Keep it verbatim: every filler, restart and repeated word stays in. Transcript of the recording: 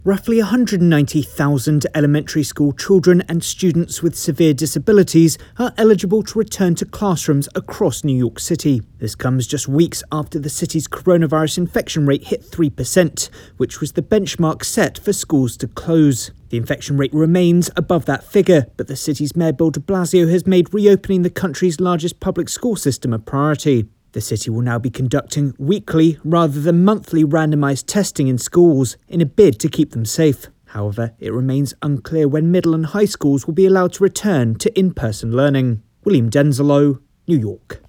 Roughly one hundred ninety thousand elementary school children and students with severe disabilities are eligible to return to classrooms across New York City. This comes just weeks after the city's coronavirus infection rate hit three percent, which was the benchmark set for schools to close. The infection rate remains above that figure, but the city's Mayor Bill de Blasio has made reopening the country's largest public school system a priority. The city will now be conducting weekly rather than monthly randomised testing in schools in a bid to keep them safe. However, it remains unclear when middle and high schools will be allowed to return to in-person learning. William Denzelo, New York.